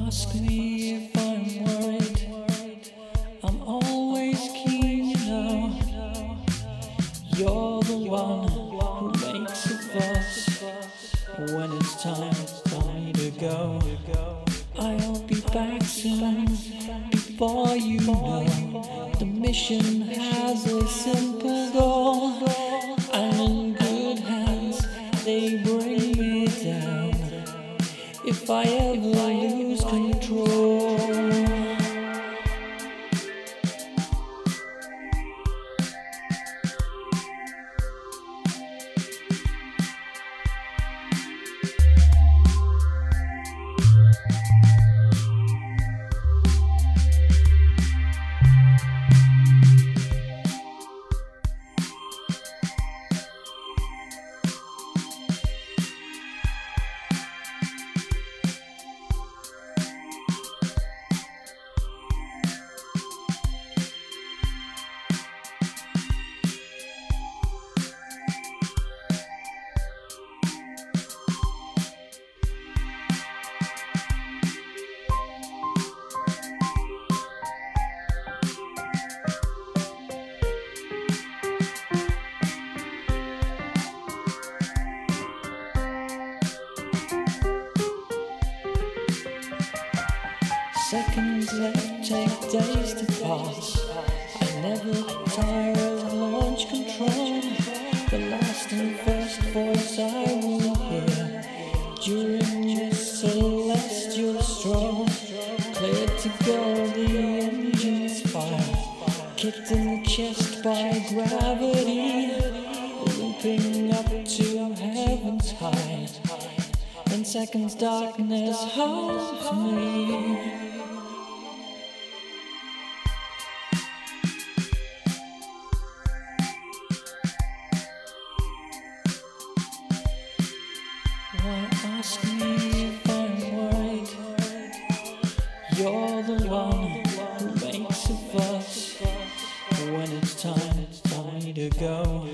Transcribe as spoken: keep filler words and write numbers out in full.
ask me if I'm worried? I'm always keen, you know. You're the one who makes a fuss when it's time for me to go. I'll be back soon before you know. The mission has a simple goal. I'm in good hands, they bring me down if I ever lose control. Seconds left take days to pass. I never tire of launch control. The last and first voice I will hear during this celestial stroll. Cleared to go, the engines fire. Kicked in the chest by gravity, looping up to heaven's high. In seconds darkness holds me. Why ask me if I'm worried? You're the one who makes a fuss when it's time for me to go.